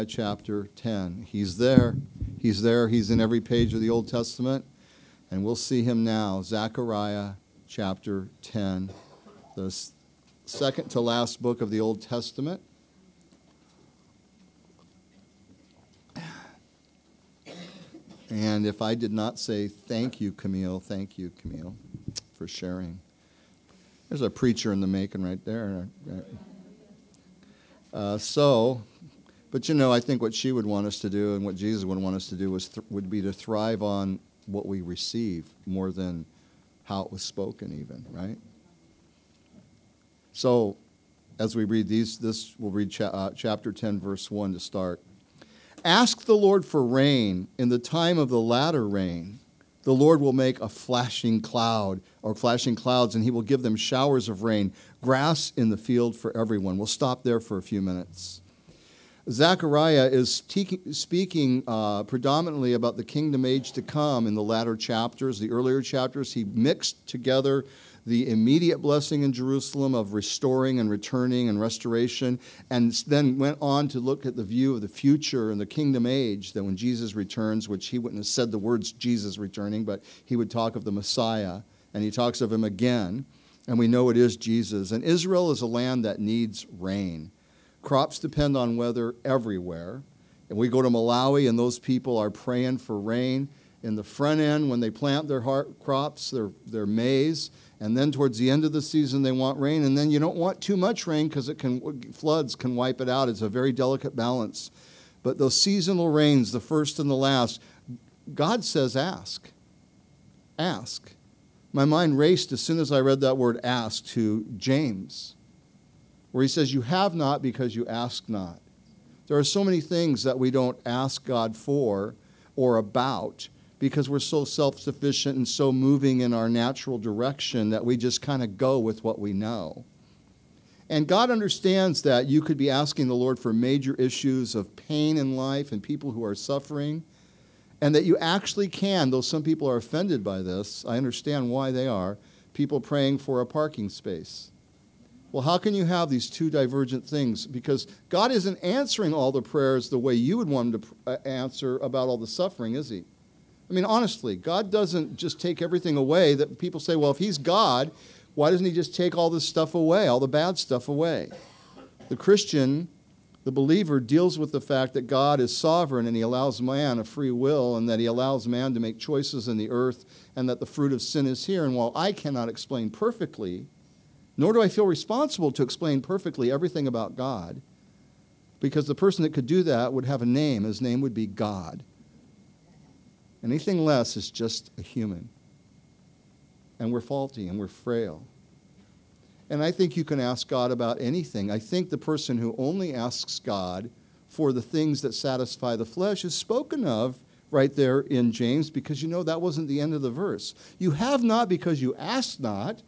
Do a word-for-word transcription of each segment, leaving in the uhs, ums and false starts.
chapter ten. He's there. He's there. He's in every page of the Old Testament. And we'll see him now. Zechariah chapter ten, the second to last book of the Old Testament. And if I did not say thank you, Camille, thank you, Camille, for sharing. There's a preacher in the making right there. Uh, so, but you know, I think what she would want us to do and what Jesus would want us to do was th- would be to thrive on what we receive more than how it was spoken even, right? So, as we read these, this, we'll read cha- uh, chapter ten, verse one to start. Ask the Lord for rain in the time of the latter rain. The Lord will make a flashing cloud or flashing clouds, and he will give them showers of rain, grass in the field for everyone. We'll stop there for a few minutes. Zechariah is te- speaking uh, predominantly about the kingdom age to come in the latter chapters. The earlier chapters, he mixed together the immediate blessing in Jerusalem of restoring and returning and restoration, and then went on to look at the view of the future and the kingdom age, that when Jesus returns, which he wouldn't have said the words Jesus returning, but he would talk of the Messiah, and he talks of him again, and we know it is Jesus. And Israel is a land that needs rain. Crops depend on weather everywhere. And we go to Malawi, and those people are praying for rain. In the front end, when they plant their crops, their, their maize, and then towards the end of the season, they want rain. And then you don't want too much rain because it can floods can wipe it out. It's a very delicate balance. But those seasonal rains, the first and the last, God says ask. Ask. My mind raced as soon as I read that word ask to James, where he says, you have not because you ask not. There are so many things that we don't ask God for or about because we're so self-sufficient and so moving in our natural direction that we just kind of go with what we know. And God understands that you could be asking the Lord for major issues of pain in life and people who are suffering, and that you actually can, though some people are offended by this, I understand why they are, people praying for a parking space. Well, how can you have these two divergent things? Because God isn't answering all the prayers the way you would want him to answer about all the suffering, is he? I mean, honestly, God doesn't just take everything away. That people say, well, if he's God, why doesn't he just take all this stuff away, all the bad stuff away? The Christian, the believer, deals with the fact that God is sovereign and he allows man a free will and that he allows man to make choices in the earth and that the fruit of sin is here. And while I cannot explain perfectly, nor do I feel responsible to explain perfectly everything about God, because the person that could do that would have a name. His name would be God. Anything less is just a human. And we're faulty and we're frail. And I think you can ask God about anything. I think the person who only asks God for the things that satisfy the flesh is spoken of right there in James, because you know that wasn't the end of the verse. You have not because you ask not,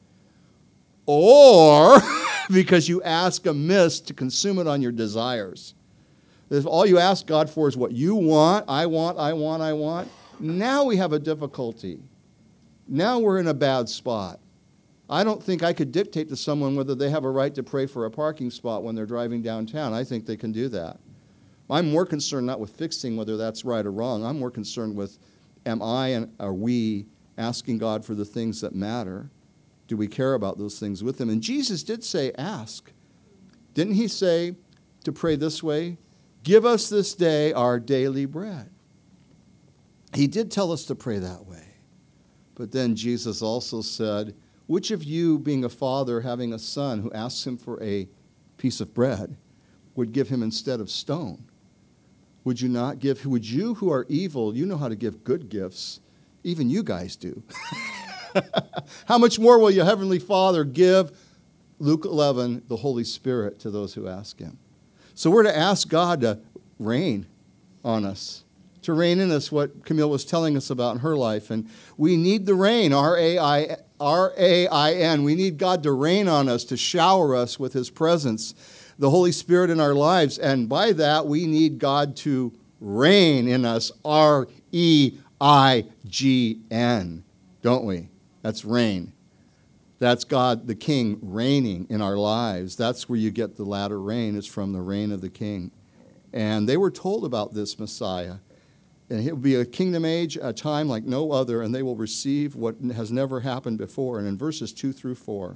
or because you ask amiss to consume it on your desires. If all you ask God for is what you want, I want, I want, I want, now we have a difficulty. Now we're in a bad spot. I don't think I could dictate to someone whether they have a right to pray for a parking spot when they're driving downtown. I think they can do that. I'm more concerned not with fixing whether that's right or wrong. I'm more concerned with, am I and are we asking God for the things that matter? Do we care about those things with him? And Jesus did say, ask. Didn't he say to pray this way? Give us this day our daily bread. He did tell us to pray that way. But then Jesus also said, which of you, being a father, having a son who asks him for a piece of bread, would give him instead of stone? Would you not give, would you who are evil, you know how to give good gifts. Even you guys do. How much more will your heavenly Father give, Luke eleven, the Holy Spirit to those who ask him? So we're to ask God to rain on us, to rain in us what Camille was telling us about in her life. And we need the rain, R A I R A I N. We need God to rain on us, to shower us with his presence, the Holy Spirit in our lives. And by that, we need God to reign in us, R E I G N, don't we? That's reign. That's God, the King, reigning in our lives. That's where you get the latter rain, is from the reign of the King. And they were told about this Messiah. And it will be a kingdom age, a time like no other, and they will receive what has never happened before. And in verses two through four,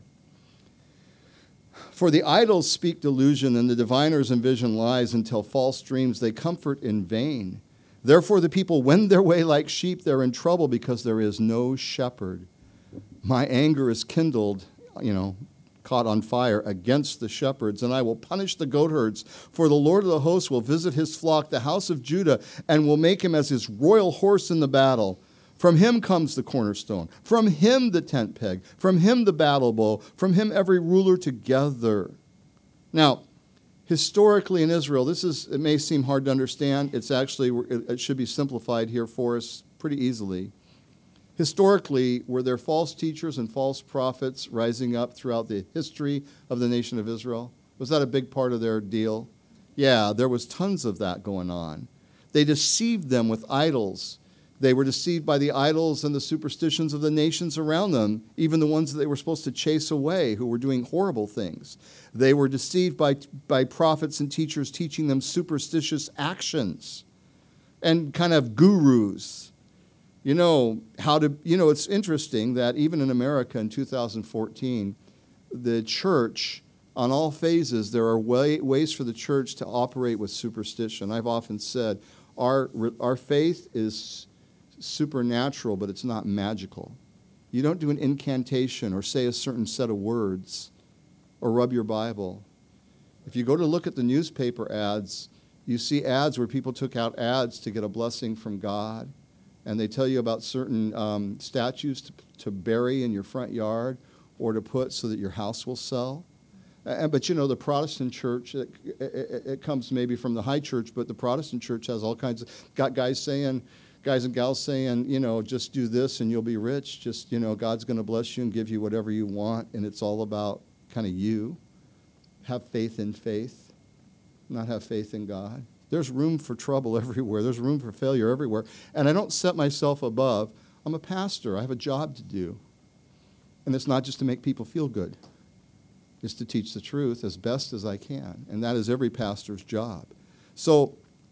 for the idols speak delusion, and the diviners envision lies, and tell false dreams. They comfort in vain. Therefore the people wend their way like sheep. They're in trouble because there is no shepherd. My anger is kindled, you know, caught on fire against the shepherds, and I will punish the goatherds. For the Lord of the hosts will visit his flock, the house of Judah, and will make him as his royal horse in the battle. From him comes the cornerstone. From him the tent peg. From him the battle bow. From him every ruler together. Now, historically in Israel, this is, it may seem hard to understand. It's actually, it should be simplified here for us pretty easily. Historically, were there false teachers and false prophets rising up throughout the history of the nation of Israel? Was that a big part of their deal? Yeah, there was tons of that going on. They deceived them with idols. They were deceived by the idols and the superstitions of the nations around them, even the ones that they were supposed to chase away, who were doing horrible things. They were deceived by, by prophets and teachers teaching them superstitious actions and kind of gurus. You know, how to, you know, it's interesting that even in America in two thousand fourteen, the church, on all phases, there are way, ways for the church to operate with superstition. I've often said our, our faith is supernatural, but it's not magical. You don't do an incantation or say a certain set of words or rub your Bible. If you go to look at the newspaper ads, you see ads where people took out ads to get a blessing from God. And they tell you about certain um, statues to, to bury in your front yard or to put so that your house will sell. And, but, you know, the Protestant church, it, it, it comes maybe from the high church, but the Protestant church has all kinds of, got guys saying, guys and gals saying, you know, just do this and you'll be rich. Just, you know, God's going to bless you and give you whatever you want. And it's all about kind of you. Have faith in faith, not have faith in God. There's room for trouble everywhere. There's room for failure everywhere. And I don't set myself above. I'm a pastor. I have a job to do. And it's not just to make people feel good. It's to teach the truth as best as I can. And that is every pastor's job. So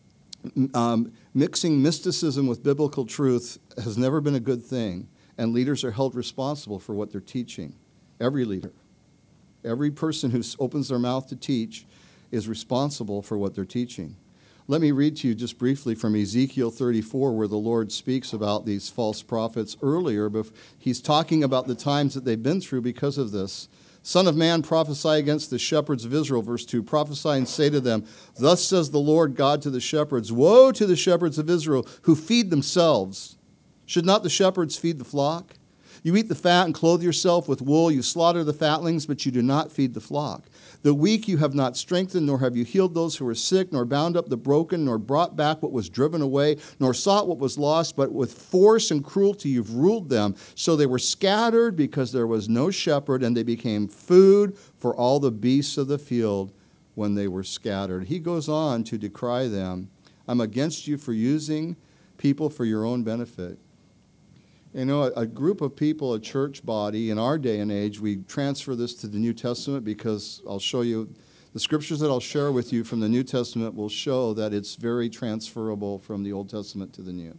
um, mixing mysticism with biblical truth has never been a good thing. And leaders are held responsible for what they're teaching. Every leader. Every person who opens their mouth to teach is responsible for what they're teaching. Let me read to you just briefly from Ezekiel thirty-four, where the Lord speaks about these false prophets earlier. But he's talking about the times that they've been through because of this. Son of man, prophesy against the shepherds of Israel, verse two. Prophesy and say to them, thus says the Lord God to the shepherds, woe to the shepherds of Israel who feed themselves. Should not the shepherds feed the flock? You eat the fat and clothe yourself with wool. You slaughter the fatlings, but you do not feed the flock. The weak you have not strengthened, nor have you healed those who are sick, nor bound up the broken, nor brought back what was driven away, nor sought what was lost, but with force and cruelty you've ruled them. So they were scattered because there was no shepherd, and they became food for all the beasts of the field when they were scattered. He goes on to decry them. I'm against you for using people for your own benefit. You know, a, a group of people, a church body, in our day and age, we transfer this to the New Testament because I'll show you, the scriptures that I'll share with you from the New Testament will show that it's very transferable from the Old Testament to the New.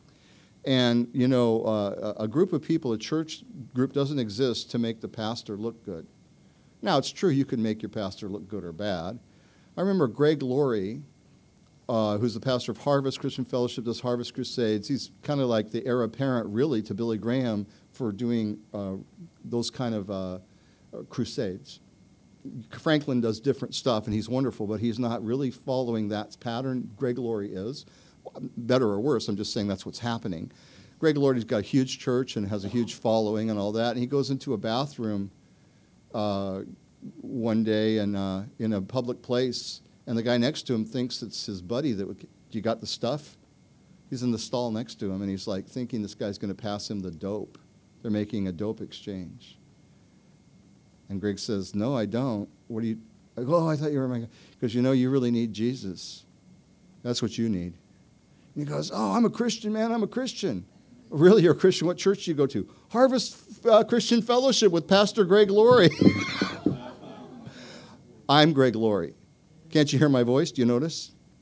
And, you know, uh, a group of people, a church group doesn't exist to make the pastor look good. Now, it's true you can make your pastor look good or bad. I remember Greg Laurie, Uh, who's the pastor of Harvest Christian Fellowship, does Harvest Crusades. He's kind of like the heir apparent, really, to Billy Graham for doing uh, those kind of uh, crusades. Franklin does different stuff, and he's wonderful, but he's not really following that pattern. Greg Laurie is. Better or worse, I'm just saying that's what's happening. Greg Laurie's got a huge church and has a huge following and all that, and he goes into a bathroom uh, one day and uh, in a public place, and the guy next to him thinks it's his buddy. That would, you got the stuff? He's in the stall next to him, and he's like thinking this guy's going to pass him the dope. They're making a dope exchange. And Greg says, no, I don't. What do you, I go, oh, I thought you were my guy. Because, you know, you really need Jesus. That's what you need. And he goes, oh, I'm a Christian, man. I'm a Christian. Really, you're a Christian? What church do you go to? Harvest uh, Christian Fellowship with Pastor Greg Laurie. I'm Greg Laurie. Can't you hear my voice? Do you notice?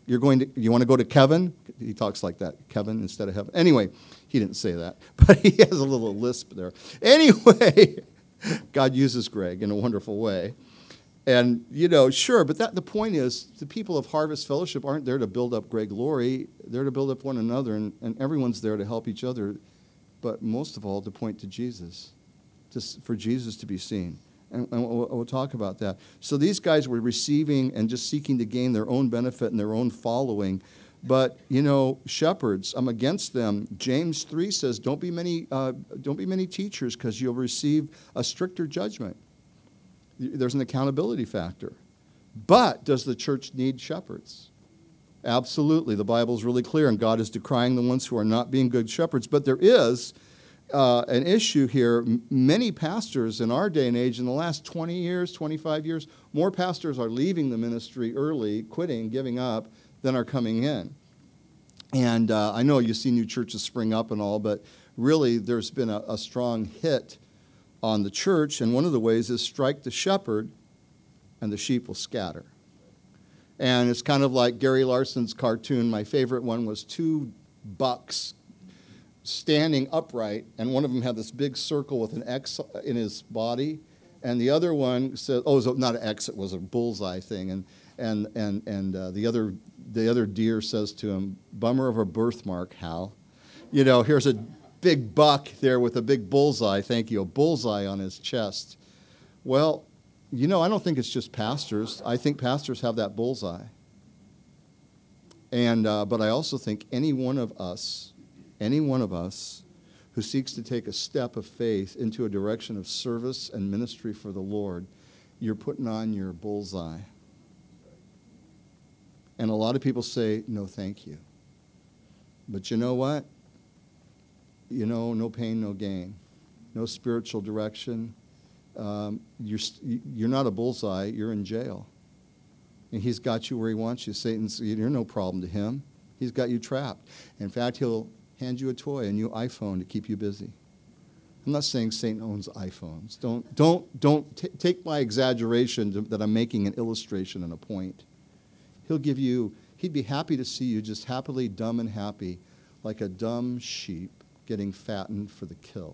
You're going to, you want to go to Kevin? He talks like that, Kevin instead of heaven. Anyway, he didn't say that, but he has a little lisp there. Anyway, God uses Greg in a wonderful way. And, you know, sure, but that the point is the people of Harvest Fellowship aren't there to build up Greg Laurie. They're to build up one another, and, and everyone's there to help each other, but most of all to point to Jesus, just for Jesus to be seen. And, and we'll, we'll talk about that. So these guys were receiving and just seeking to gain their own benefit and their own following. But, you know, shepherds, I'm against them. James three says, don't be many, uh, don't be many teachers, because you'll receive a stricter judgment. There's an accountability factor. But does the church need shepherds? Absolutely. The Bible's really clear, and God is decrying the ones who are not being good shepherds. But there is uh, an issue here. M- many pastors in our day and age, in the last twenty years, twenty-five years, more pastors are leaving the ministry early, quitting, giving up, than are coming in. And uh, I know you see new churches spring up and all, but really there's been a, a strong hit on the church, and one of the ways is strike the shepherd and the sheep will scatter. And it's kind of like Gary Larson's cartoon. My favorite one was two bucks standing upright, and one of them had this big circle with an X in his body, and the other one said, oh, it was not an X, it was a bullseye thing, and and and and uh, the other the other deer says to him, bummer of a birthmark, Hal. You know, here's a big buck there with a big bullseye, thank you, a bullseye on his chest. Well, you know, I don't think it's just pastors. I think pastors have that bullseye. And uh, but I also think any one of us, any one of us who seeks to take a step of faith into a direction of service and ministry for the Lord, you're putting on your bullseye. And a lot of people say, no, thank you. But you know what? You know, no pain, no gain. No spiritual direction. Um, you're, you're not a bullseye, you're in jail. And he's got you where he wants you. Satan's, you're no problem to him. He's got you trapped. In fact, he'll hand you a toy, a new iPhone to keep you busy. I'm not saying Satan owns iPhones. Don't, don't, don't t- take my exaggeration to, that I'm making an illustration and a point. He'll give you, he'd be happy to see you just happily dumb and happy, like a dumb sheep getting fattened for the kill.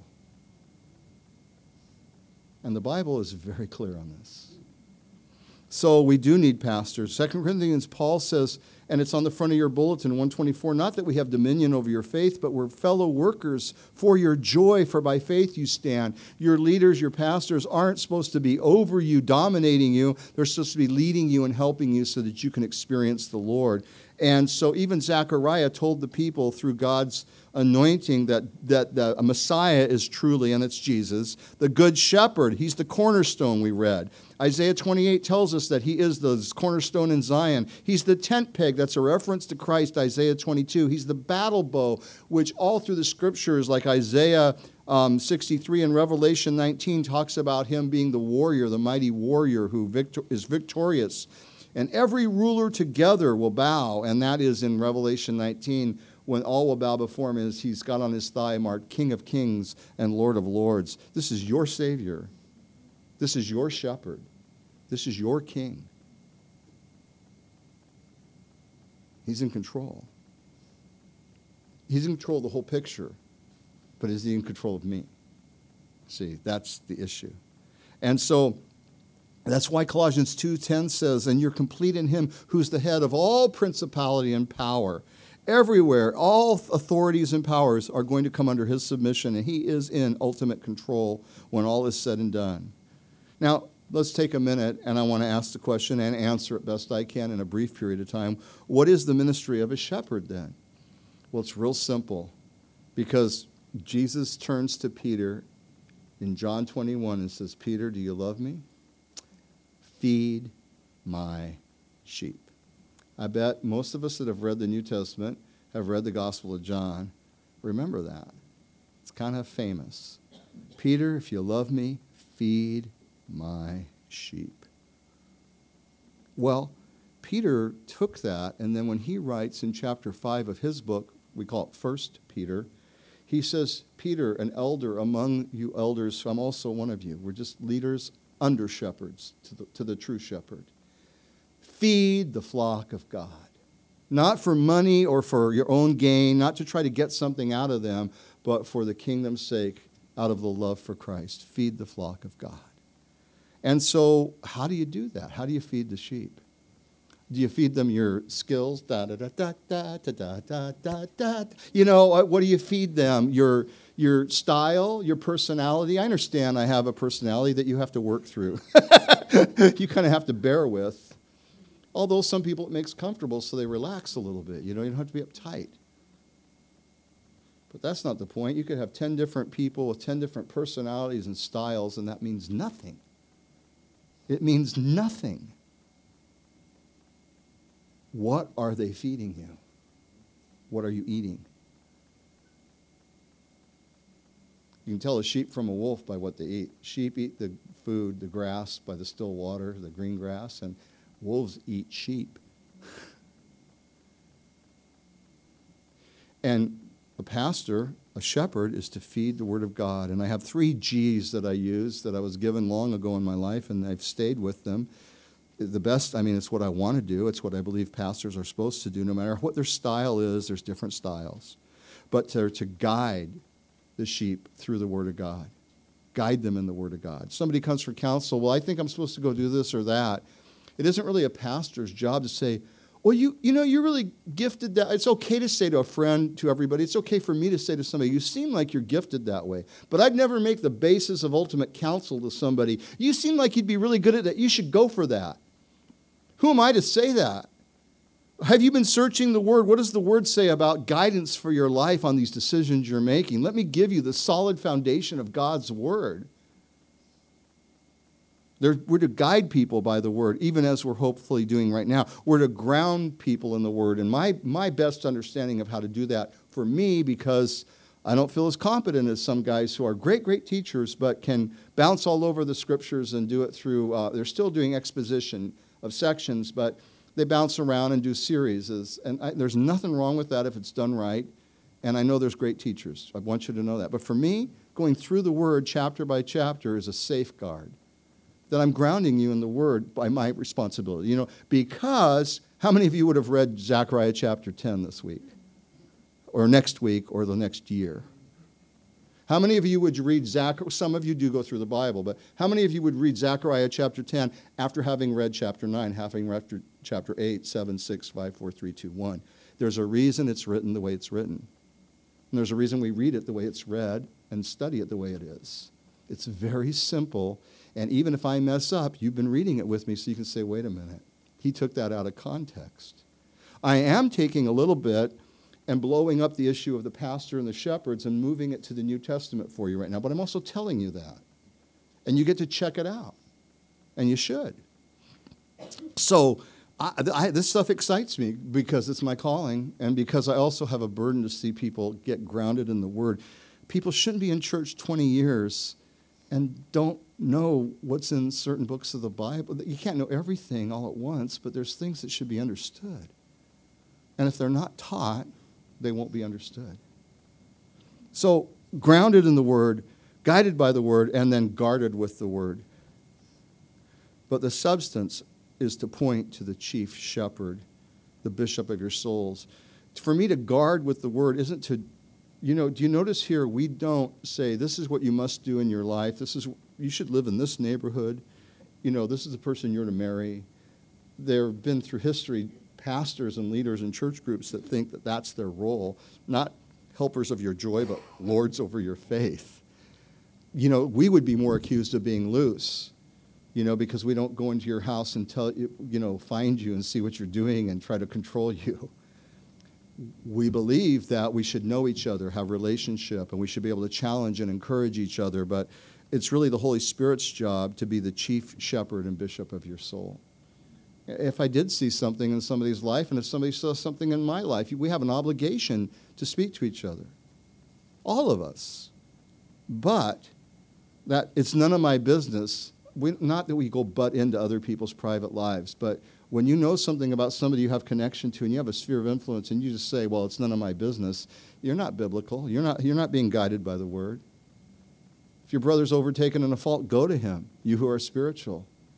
And the Bible is very clear on this. So we do need pastors. Second Corinthians, Paul says, and it's on the front of your bulletin, one twenty-four, not that we have dominion over your faith, but we're fellow workers for your joy, for by faith you stand. Your leaders, your pastors aren't supposed to be over you, dominating you. They're supposed to be leading you and helping you so that you can experience the Lord. And so even Zechariah told the people through God's anointing that, that, that a Messiah is truly, and it's Jesus, the good shepherd. He's the cornerstone, we read. Isaiah twenty-eight tells us that he is the cornerstone in Zion. He's the tent peg. That's a reference to Christ, Isaiah twenty-two. He's the battle bow, which all through the scriptures, like Isaiah um, sixty-three and Revelation nineteen, talks about him being the warrior, the mighty warrior who victor- is victorious. And every ruler together will bow, and that is in Revelation nineteen, when all will bow before him, as he's got on his thigh marked King of Kings and Lord of Lords. This is your Savior. This is your shepherd. This is your king. He's in control. He's in control of the whole picture, but is he in control of me? See, that's the issue. And so that's why Colossians two ten says, and you're complete in him who's the head of all principality and power. Everywhere, all authorities and powers are going to come under his submission, and he is in ultimate control when all is said and done. Now, let's take a minute, and I want to ask the question and answer it best I can in a brief period of time. What is the ministry of a shepherd then? Well, it's real simple, because Jesus turns to Peter in John twenty-one and says, Peter, do you love me? Feed my sheep. I bet most of us that have read the New Testament have read the Gospel of John. Remember that. It's kind of famous. Peter, if you love me, feed my sheep. Well, Peter took that, and then when he writes in chapter five of his book, we call it First Peter, he says, Peter, an elder among you elders, I'm also one of you. We're just leaders, under shepherds to the, to the true shepherd. Feed the flock of God. Not for money or for your own gain, not to try to get something out of them, but for the kingdom's sake, out of the love for Christ. Feed the flock of God. And so, how do you do that? How do you feed the sheep? Do you feed them your skills? Da da da da da da da da da da. You know, what do you feed them? Your your style, your personality. I understand I have a personality that you have to work through. You kind of have to bear with. Although some people it makes comfortable, so they relax a little bit. You know, you don't have to be uptight. But that's not the point. You could have ten different people with ten different personalities and styles, and that means nothing. It means nothing. What are they feeding you? What are you eating? You can tell a sheep from a wolf by what they eat. Sheep eat the food, the grass, by the still water, the green grass, and wolves eat sheep. And a pastor, a shepherd, is to feed the Word of God. And I have three G's that I use that I was given long ago in my life, and I've stayed with them. The best, I mean, it's what I want to do. It's what I believe pastors are supposed to do. No matter what their style is, there's different styles. But to, to guide the sheep through the Word of God. Guide them in the Word of God. Somebody comes for counsel, well, I think I'm supposed to go do this or that. It isn't really a pastor's job to say, well, you you know, you're really gifted that. It's okay to say to a friend, to everybody. It's okay for me to say to somebody, you seem like you're gifted that way. But I'd never make the basis of ultimate counsel to somebody. You seem like you'd be really good at that. You should go for that. Who am I to say that? Have you been searching the Word? What does the Word say about guidance for your life on these decisions you're making? Let me give you the solid foundation of God's Word. There, we're to guide people by the Word, even as we're hopefully doing right now. We're to ground people in the Word. And my, my best understanding of how to do that for me, because I don't feel as competent as some guys who are great, great teachers, but can bounce all over the Scriptures and do it through, uh, they're still doing exposition of sections, but they bounce around and do series. And I, there's nothing wrong with that if it's done right. And I know there's great teachers. I want you to know that. But for me, going through the Word chapter by chapter is a safeguard. That I'm grounding you in the Word by my responsibility. You know, because how many of you would have read Zechariah chapter ten this week? Or next week, or the next year? How many of you would read Zechariah? Some of you do go through the Bible, but how many of you would read Zechariah chapter ten after having read chapter nine, having read chapter eight, seven, six, five, four, three, two, one? There's a reason it's written the way it's written. And there's a reason we read it the way it's read and study it the way it is. It's very simple. And even if I mess up, you've been reading it with me, so you can say, wait a minute. He took that out of context. I am taking a little bit and blowing up the issue of the pastor and the shepherds and moving it to the New Testament for you right now. But I'm also telling you that. And you get to check it out. And you should. So I, I, this stuff excites me because it's my calling and because I also have a burden to see people get grounded in the Word. People shouldn't be in church twenty years and don't know what's in certain books of the Bible. You can't know everything all at once, but there's things that should be understood. And if they're not taught, they won't be understood. So, grounded in the Word, guided by the Word, and then guarded with the Word. But the substance is to point to the chief shepherd, the bishop of your souls. For me to guard with the Word isn't to, you know, do you notice here we don't say, this is what you must do in your life. This is, you should live in this neighborhood. You know, this is the person you're to marry. There have been through history pastors and leaders in church groups that think that that's their role, not helpers of your joy, but lords over your faith. You know, we would be more accused of being loose, you know, because we don't go into your house and tell you, you know, find you and see what you're doing and try to control you. We believe that we should know each other, have relationship, and we should be able to challenge and encourage each other, but it's really the Holy Spirit's job to be the chief shepherd and bishop of your soul. If I did see something in somebody's life, and if somebody saw something in my life, we have an obligation to speak to each other. All of us. But that it's none of my business. We, not that we go butt into other people's private lives, but when you know something about somebody you have connection to and you have a sphere of influence and you just say, well, it's none of my business, you're not biblical. You're not, you're not being guided by the Word. If your brother's overtaken in a fault, go to him, you who are spiritual.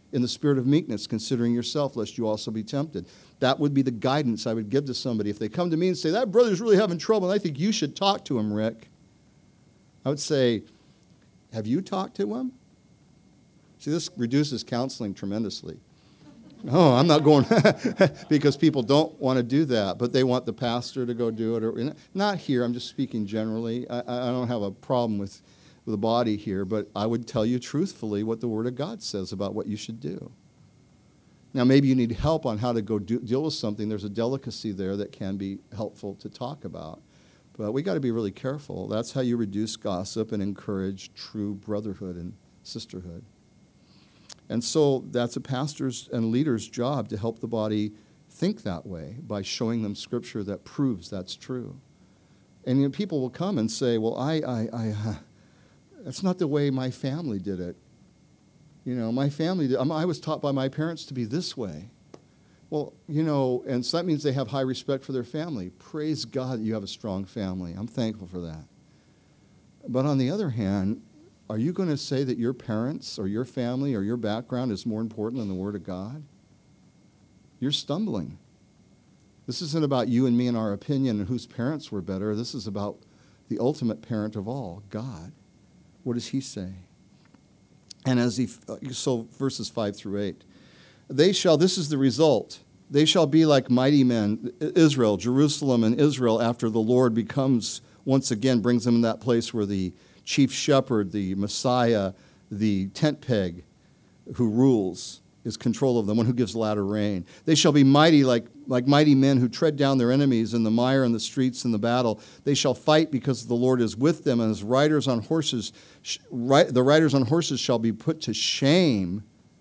in the spirit of meekness, considering yourself, lest you also be tempted. That would be the guidance I would give to somebody. If they come to me and say, that brother's really having trouble, and I think you should talk to him, Rick, I would say, have you talked to him? See, this reduces counseling tremendously. Oh, I'm not going, because people don't want to do that, but they want the pastor to go do it. Or not here, I'm just speaking generally. I, I don't have a problem with, with the body here, but I would tell you truthfully what the Word of God says about what you should do. Now, maybe you need help on how to go do, deal with something. There's a delicacy there that can be helpful to talk about. But we got to be really careful. That's how you reduce gossip and encourage true brotherhood and sisterhood. And so that's a pastor's and leader's job to help the body think that way by showing them scripture that proves that's true. And you know, people will come and say, well, I, I, I, uh, that's not the way my family did it. You know, my family, did, I was taught by my parents to be this way. Well, you know, and so that means they have high respect for their family. Praise God that you have a strong family. I'm thankful for that. But on the other hand, are you going to say that your parents or your family or your background is more important than the Word of God? You're stumbling. This isn't about you and me and our opinion and whose parents were better. This is about the ultimate parent of all, God. What does He say? And as he, so verses five through eight. They shall, this is the result, they shall be like mighty men, Israel, Jerusalem and Israel, after the Lord becomes, once again, brings them in that place where the chief shepherd, the Messiah, the tent peg who rules, is control of them, one who gives latter rain. They shall be mighty like, like mighty men who tread down their enemies in the mire and the streets in the battle. They shall fight because the Lord is with them, and as riders on horses, sh- ri- the riders on horses shall be put to shame.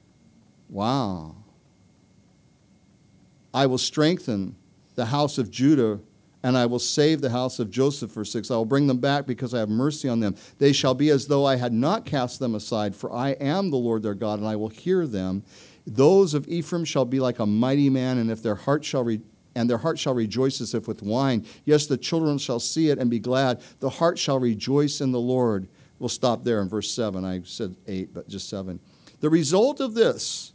Wow. I will strengthen the house of Judah, and I will save the house of Joseph, verse six. I will bring them back because I have mercy on them. They shall be as though I had not cast them aside, for I am the Lord their God, and I will hear them. Those of Ephraim shall be like a mighty man, and if their heart shall re- and their heart shall rejoice as if with wine. Yes, the children shall see it and be glad. The heart shall rejoice in the Lord. We'll stop there in verse seven. I said eight, but just seven. The result of this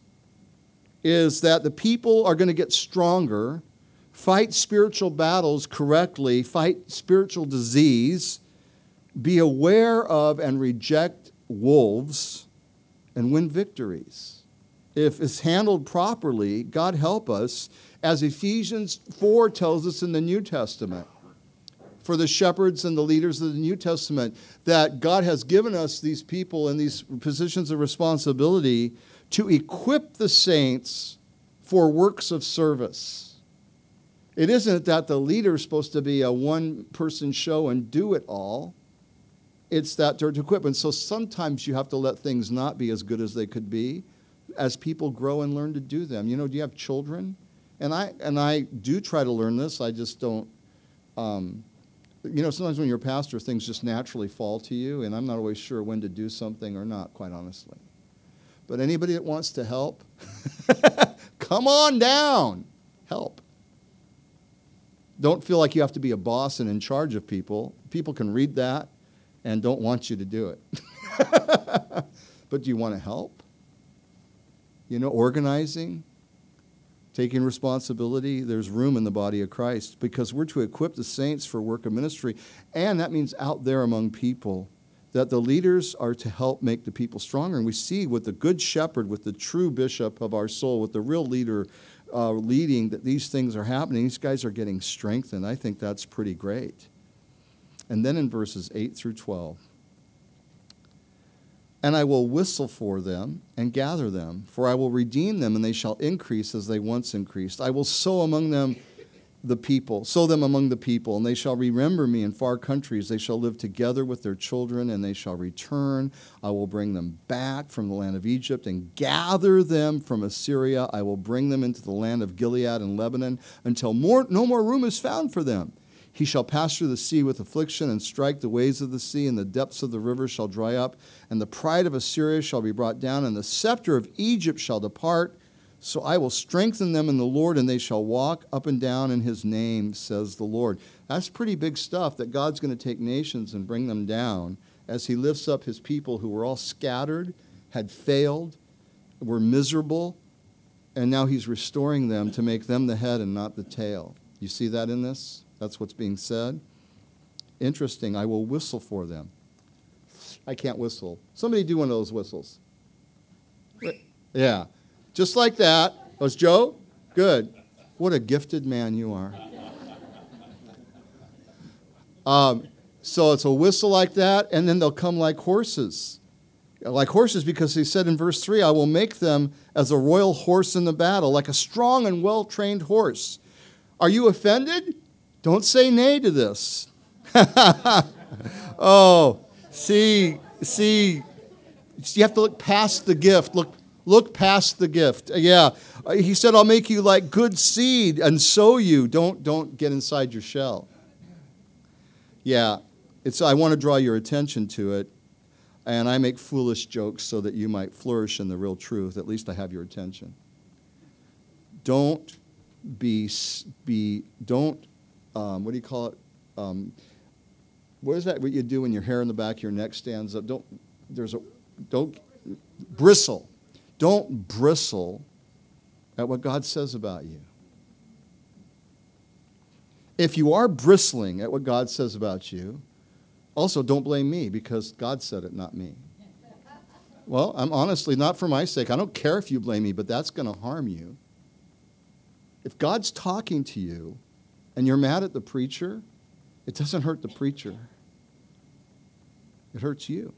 is that the people are going to get stronger, fight spiritual battles correctly, fight spiritual disease, be aware of and reject wolves, and win victories. If it's handled properly, God help us, as Ephesians four tells us in the New Testament, for the shepherds and the leaders of the New Testament, that God has given us these people in these positions of responsibility to equip the saints for works of service. It isn't that the leader is supposed to be a one-person show and do it all. It's that they're to equip. And so sometimes you have to let things not be as good as they could be as people grow and learn to do them. You know, do you have children? And I and I do try to learn this. I just don't, um, you know, sometimes when you're a pastor, things just naturally fall to you, and I'm not always sure when to do something or not, quite honestly. But anybody that wants to help, come on down. Help. Don't feel like you have to be a boss and in charge of people. People can read that and don't want you to do it. But do you want to help? You know, organizing, taking responsibility. There's room in the body of Christ because we're to equip the saints for work of ministry. And that means out there among people, that the leaders are to help make the people stronger. And we see with the good shepherd, with the true bishop of our soul, with the real leader uh, leading, that these things are happening. These guys are getting strengthened. I think that's pretty great. And then in verses eight through twelve, and I will whistle for them and gather them, for I will redeem them, and they shall increase as they once increased. I will sow among them the people, sow them among the people, and they shall remember me in far countries. They shall live together with their children, and they shall return. I will bring them back from the land of Egypt and gather them from Assyria. I will bring them into the land of Gilead and Lebanon until more, no more room is found for them. He shall pass through the sea with affliction and strike the waves of the sea, and the depths of the river shall dry up, and the pride of Assyria shall be brought down, and the scepter of Egypt shall depart. So I will strengthen them in the Lord, and they shall walk up and down in his name, says the Lord. That's pretty big stuff, that God's going to take nations and bring them down as he lifts up his people who were all scattered, had failed, were miserable, and now he's restoring them to make them the head and not the tail. You see that in this? That's what's being said. Interesting. I will whistle for them. I can't whistle. Somebody do one of those whistles. Yeah. Just like that. Was Joe? Good. What a gifted man you are. Um, so it's a whistle like that, and then they'll come like horses. Like horses, because he said in verse three, I will make them as a royal horse in the battle, like a strong and well-trained horse. Are you offended? Don't say nay to this. Oh, see, see, you have to look past the gift. Look, look past the gift. Yeah, he said, I'll make you like good seed and sow you. Don't, don't get inside your shell. Yeah, it's. I want to draw your attention to it. And I make foolish jokes so that you might flourish in the real truth. At least I have your attention. Don't be, be don't, um, what do you call it? Um, what is that what you do when your hair in the back of your neck stands up? Don't, there's a, don't, bristle. Don't bristle at what God says about you. If you are bristling at what God says about you, also don't blame me because God said it, not me. Well, I'm honestly, not for my sake. I don't care if you blame me, but that's going to harm you. If God's talking to you and you're mad at the preacher, it doesn't hurt the preacher. It hurts you.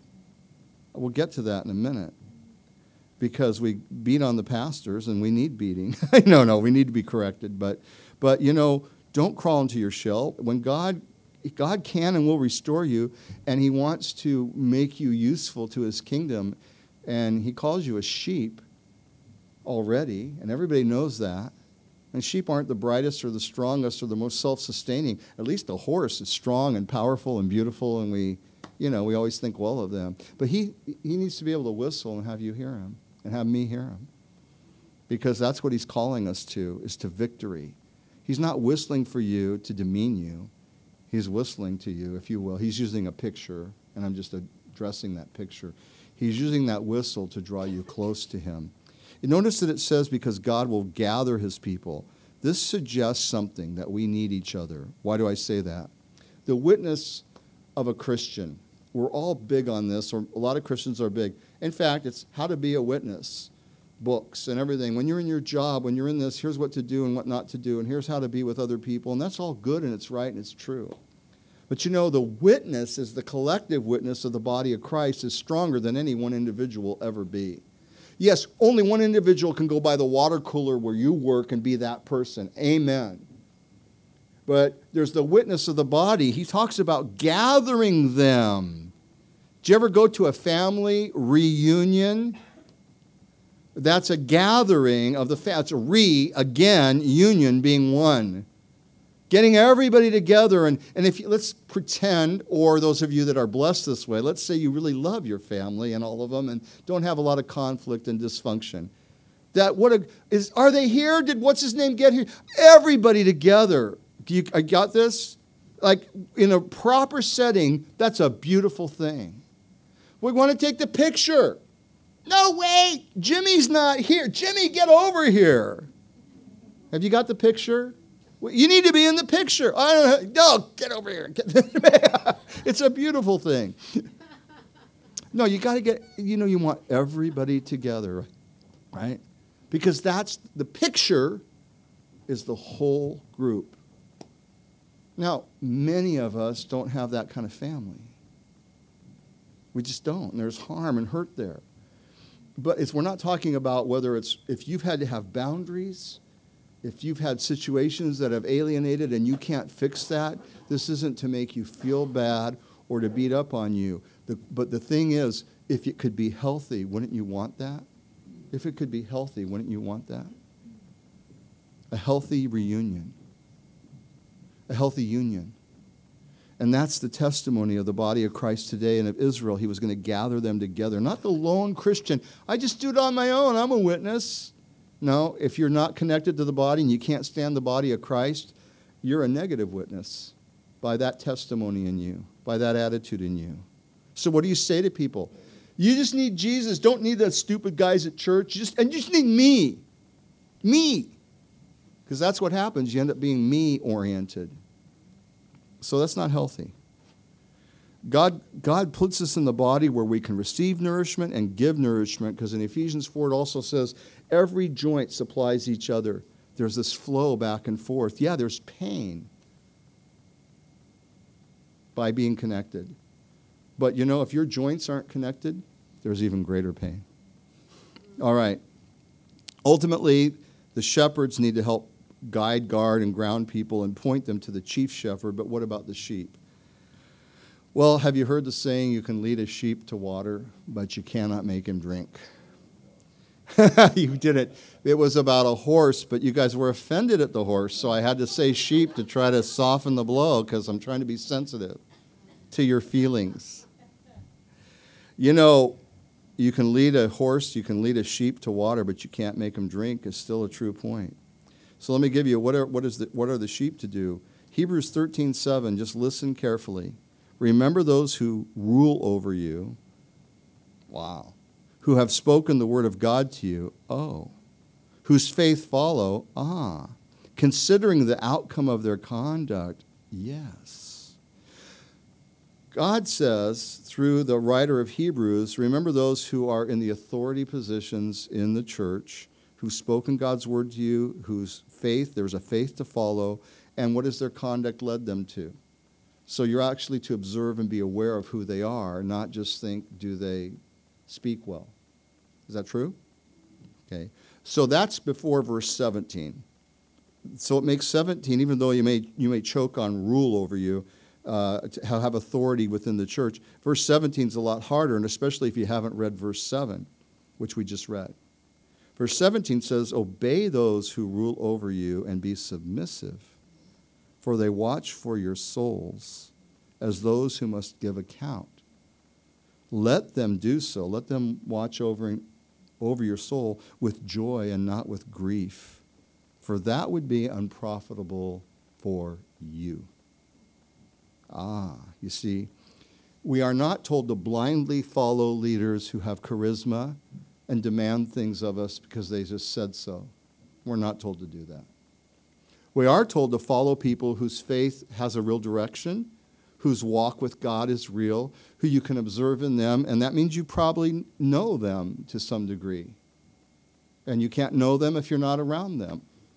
We'll get to that in a minute because we beat on the pastors and we need beating. no, no, we need to be corrected. But, but, you know, don't crawl into your shell. When God God can and will restore you, and he wants to make you useful to his kingdom, and he calls you a sheep already, and everybody knows that. And sheep aren't the brightest or the strongest or the most self-sustaining. At least a horse is strong and powerful and beautiful, and we, you know, we always think well of them. But he, he needs to be able to whistle and have you hear him, and have me hear him. Because that's what he's calling us to, is to victory. He's not whistling for you to demean you. He's whistling to you, if you will. He's using a picture, and I'm just addressing that picture. He's using that whistle to draw you close to him. You notice that it says, because God will gather his people. This suggests something, that we need each other. Why do I say that? The witness of a Christian. We're all big on this, or a lot of Christians are big. In fact, it's how to be a witness. Books and everything. When you're in your job, when you're in this, here's what to do and what not to do, and here's how to be with other people, and that's all good and it's right and it's true. But you know, the witness is the collective witness of the body of Christ is stronger than any one individual will ever be. Yes, only one individual can go by the water cooler where you work and be that person. Amen. But there's the witness of the body. He talks about gathering them. Did you ever go to a family reunion? That's a gathering of the family. It's a re, again, union being one. Getting everybody together. And, and if you, let's pretend, or those of you that are blessed this way, let's say you really love your family and all of them and don't have a lot of conflict and dysfunction. That what a, is, are they here? Did what's his name get here? Everybody together. You, I got this? Like in a proper setting, that's a beautiful thing. We want to take the picture. No, wait, Jimmy's not here. Jimmy, get over here. Have you got the picture? Well, you need to be in the picture. I don't know. No, get over here. It's a beautiful thing. No, you got to get, you know, you want everybody together, right? Because that's, the picture is the whole group. Now, many of us don't have that kind of family. We just don't. And there's harm and hurt there. But it's, we're not talking about whether it's, if you've had to have boundaries, if you've had situations that have alienated and you can't fix that, this isn't to make you feel bad or to beat up on you. The, but the thing is, if it could be healthy, wouldn't you want that? If it could be healthy, wouldn't you want that? A healthy reunion. A healthy union. And that's the testimony of the body of Christ today and of Israel. He was going to gather them together. Not the lone Christian. I just do it on my own. I'm a witness. No, if you're not connected to the body and you can't stand the body of Christ, you're a negative witness by that testimony in you, by that attitude in you. So what do you say to people? You just need Jesus. Don't need the stupid guys at church. You just, and you just need me. Me. Because that's what happens. You end up being me-oriented. So that's not healthy. God, God puts us in the body where we can receive nourishment and give nourishment, because in Ephesians four it also says every joint supplies each other. There's this flow back and forth. Yeah, there's pain by being connected. But you know, if your joints aren't connected, there's even greater pain. All right. Ultimately, the shepherds need to help guide, guard, and ground people and point them to the chief shepherd. But what about the sheep? Well, have you heard the saying, you can lead a sheep to water, but you cannot make him drink? You did it. It was about a horse, but you guys were offended at the horse, so I had to say sheep to try to soften the blow, because I'm trying to be sensitive to your feelings. You know, you can lead a horse, you can lead a sheep to water, but you can't make them drink is still a true point. So let me give you, what are, what is the, what are the sheep to do? Hebrews thirteen seven, just listen carefully. Remember those who rule over you. Wow. Who have spoken the word of God to you. Oh. Whose faith follow. Ah. Considering the outcome of their conduct. Yes. God says through the writer of Hebrews, remember those who are in the authority positions in the church, who've spoken God's word to you, whose faith, there's a faith to follow, and what has their conduct led them to? So you're actually to observe and be aware of who they are, not just think, do they speak well? Is that true? Okay. So that's before verse seventeen. So it makes seventeen, even though you may you may choke on rule over you, uh, to have authority within the church. Verse seventeen is a lot harder, and especially if you haven't read verse seven, which we just read. Verse seventeen says, obey those who rule over you and be submissive, for they watch for your souls as those who must give account. Let them do so. Let them watch over, over your soul with joy and not with grief, for that would be unprofitable for you. Ah, you see, we are not told to blindly follow leaders who have charisma and demand things of us because they just said so. We're not told to do that. We are told to follow people whose faith has a real direction, whose walk with God is real, who you can observe in them, and that means you probably know them to some degree. And you can't know them if you're not around them.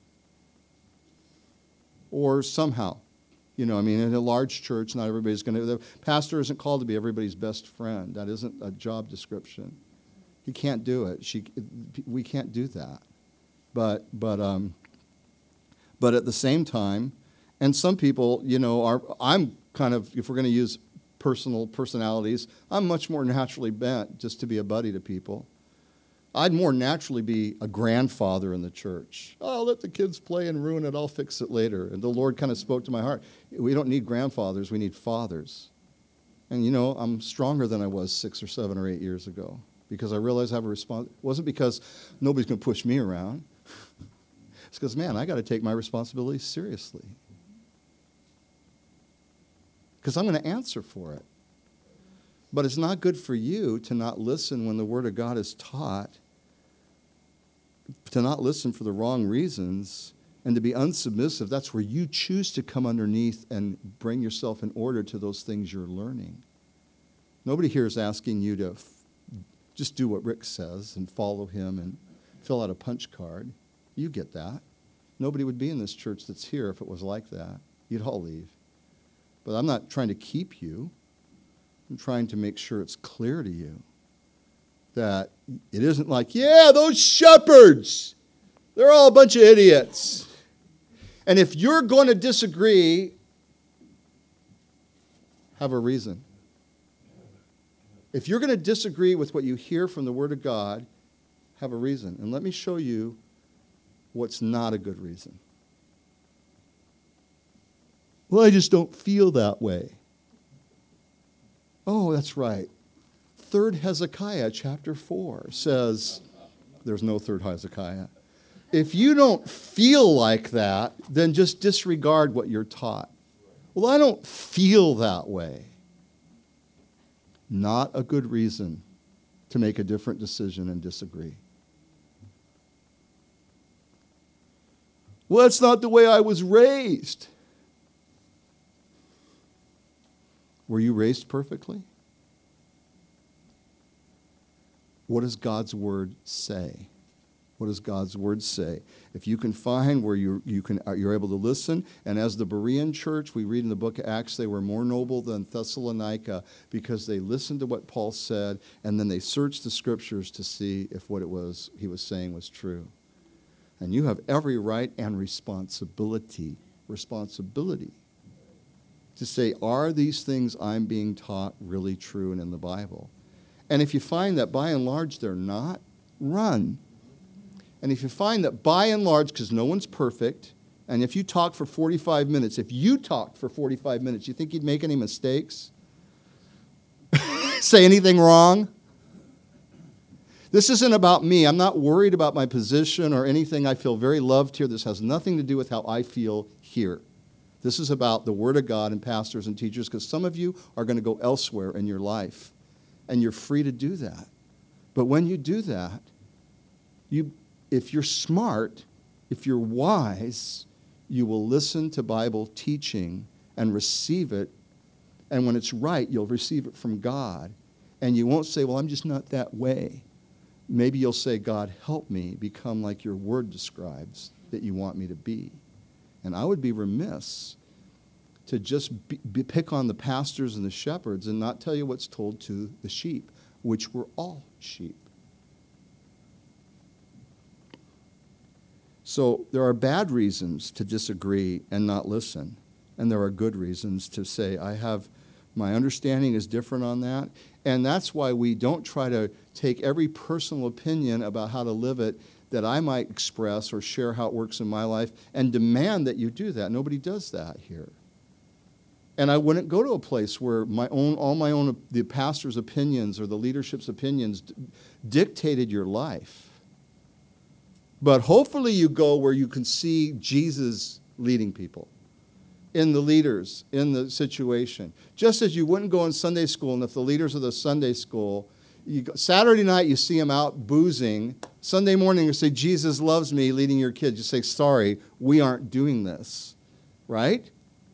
Or somehow. You know, I mean, in a large church, not everybody's going to... The pastor isn't called to be everybody's best friend. That isn't a job description. He can't do it. She, we can't do that. But, but, um, but at the same time, and some people, you know, are... I'm kind of, if we're going to use personal personalities, I'm much more naturally bent just to be a buddy to people. I'd more naturally be a grandfather in the church. Oh, let the kids play and ruin it. I'll fix it later. And the Lord kind of spoke to my heart. We don't need grandfathers. We need fathers. And, you know, I'm stronger than I was six or seven or eight years ago because I realized I have a response. It wasn't because nobody's going to push me around. It's because, man, I got to take my responsibility seriously. Because I'm going to answer for it. But it's not good for you to not listen when the Word of God is taught, to not listen for the wrong reasons, and to be unsubmissive. That's where you choose to come underneath and bring yourself in order to those things you're learning. Nobody here is asking you to f- just do what Rick says and follow him and fill out a punch card. You get that. Nobody would be in this church that's here if it was like that. You'd all leave. But I'm not trying to keep you. I'm trying to make sure it's clear to you that it isn't like, yeah, those shepherds, they're all a bunch of idiots. And if you're going to disagree, have a reason. If you're going to disagree with what you hear from the Word of God, have a reason. And let me show you what's not a good reason. Well, I just don't feel that way. Oh, that's right. Third Hezekiah chapter four says, there's no third Hezekiah. If you don't feel like that, then just disregard what you're taught. Well, I don't feel that way. Not a good reason. to make a different decision and disagree. Well, that's not the way I was raised. Were you raised perfectly? What does God's word say? What does God's word say? If you can find where you you can you're able to listen, and as the Berean church, we read in the book of Acts, they were more noble than Thessalonica because they listened to what Paul said, and then they searched the scriptures to see if what it was he was saying was true. And you have every right and responsibility, responsibility to say, are these things I'm being taught really true and in the Bible? And if you find that by and large they're not, run. And if you find that by and large, because no one's perfect, and if you talk for forty-five minutes, if you talked for forty-five minutes, you think you'd make any mistakes? Say anything wrong? This isn't about me. I'm not worried about my position or anything. I feel very loved here. This has nothing to do with how I feel here. This is about the Word of God and pastors and teachers, because some of you are going to go elsewhere in your life, and you're free to do that. But when you do that, you, if you're smart, if you're wise, you will listen to Bible teaching and receive it, and when it's right, you'll receive it from God. And you won't say, well, I'm just not that way. Maybe you'll say, God, help me become like your word describes that you want me to be. And I would be remiss to just be, be, pick on the pastors and the shepherds and not tell you what's told to the sheep, which were all sheep. So there are bad reasons to disagree and not listen. And there are good reasons to say, I have, my understanding is different on that. And that's why we don't try to take every personal opinion about how to live it that I might express or share how it works in my life and demand that you do that. Nobody does that here. And I wouldn't go to a place where my own, all my own, the pastor's opinions or the leadership's opinions d- dictated your life. But hopefully you go where you can see Jesus leading people, in the leaders, in the situation. Just as you wouldn't go in Sunday school, and if the leaders of the Sunday school, you go, Saturday night you see them out boozing, Sunday morning you say, Jesus loves me, leading your kids. You say, sorry, we aren't doing this, right?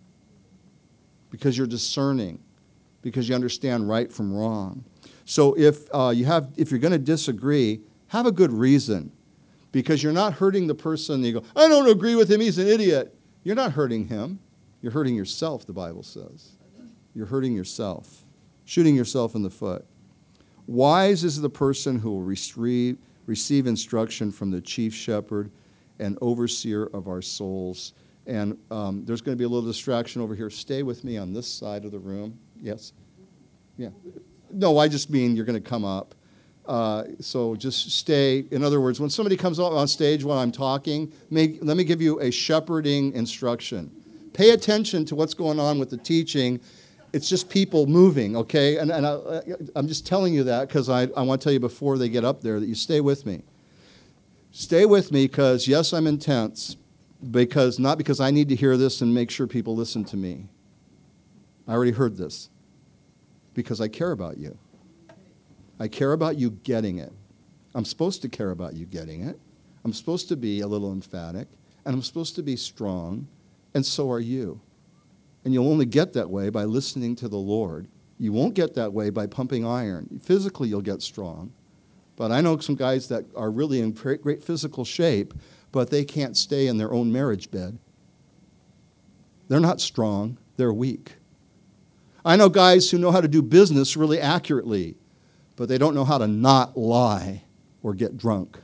Because you're discerning, because you understand right from wrong. So if uh, you have, if you're going to disagree, have a good reason, because you're not hurting the person. You go, I don't agree with him, he's an idiot. You're not hurting him. You're hurting yourself, the Bible says. You're hurting yourself, shooting yourself in the foot. Wise is the person who will receive, receive instruction from the chief shepherd and overseer of our souls. And um, there's going to be a little distraction over here. Stay with me on this side of the room. Yes? Yeah. No, I just mean you're going to come up. Uh, so just stay. In other words, when somebody comes up on stage while I'm talking, may, let me give you a shepherding instruction. Pay attention to what's going on with the teaching. It's just people moving, okay? And, and I, I'm just telling you that because I, I want to tell you before they get up there that you stay with me. Stay with me because, yes, I'm intense, because not because I need to hear this and make sure people listen to me. I already heard this because I care about you. I care about you getting it. I'm supposed to care about you getting it. I'm supposed to be a little emphatic, and I'm supposed to be strong, and so are you. And you'll only get that way by listening to the Lord. You won't get that way by pumping iron. Physically, you'll get strong. But I know some guys that are really in great, great physical shape, but they can't stay in their own marriage bed. They're not strong. They're weak. I know guys who know how to do business really accurately, but they don't know how to not lie or get drunk.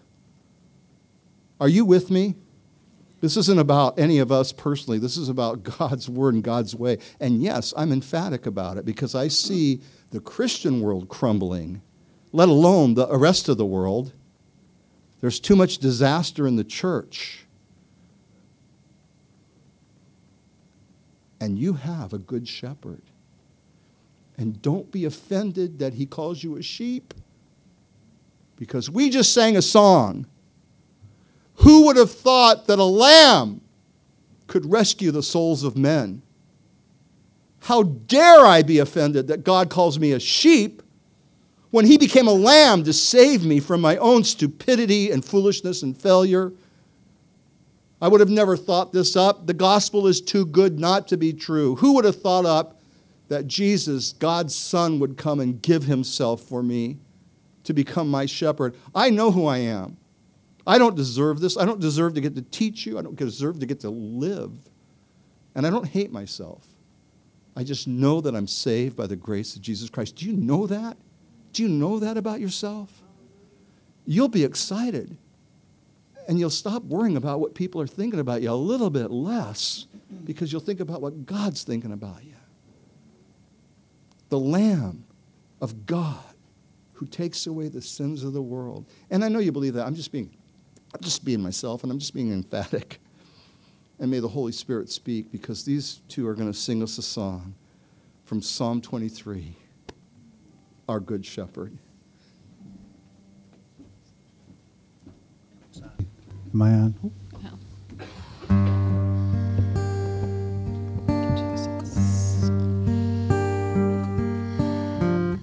Are you with me? This isn't about any of us personally. This is about God's word and God's way. And yes, I'm emphatic about it because I see the Christian world crumbling, let alone the rest of the world. There's too much disaster in the church. And you have a good shepherd. And don't be offended that he calls you a sheep. Because we just sang a song. Who would have thought that a lamb could rescue the souls of men? How dare I be offended that God calls me a sheep when he became a lamb to save me from my own stupidity and foolishness and failure. I would have never thought this up. The gospel is too good not to be true. Who would have thought up that Jesus, God's Son, would come and give himself for me to become my shepherd? I know who I am. I don't deserve this. I don't deserve to get to teach you. I don't deserve to get to live. And I don't hate myself. I just know that I'm saved by the grace of Jesus Christ. Do you know that? Do you know that about yourself? You'll be excited. And you'll stop worrying about what people are thinking about you a little bit less because you'll think about what God's thinking about you. The Lamb of God who takes away the sins of the world. And I know you believe that. I'm just being, I'm just being myself, and I'm just being emphatic. And may the Holy Spirit speak, because these two are going to sing us a song from Psalm twenty-three, Our Good Shepherd. Am I on?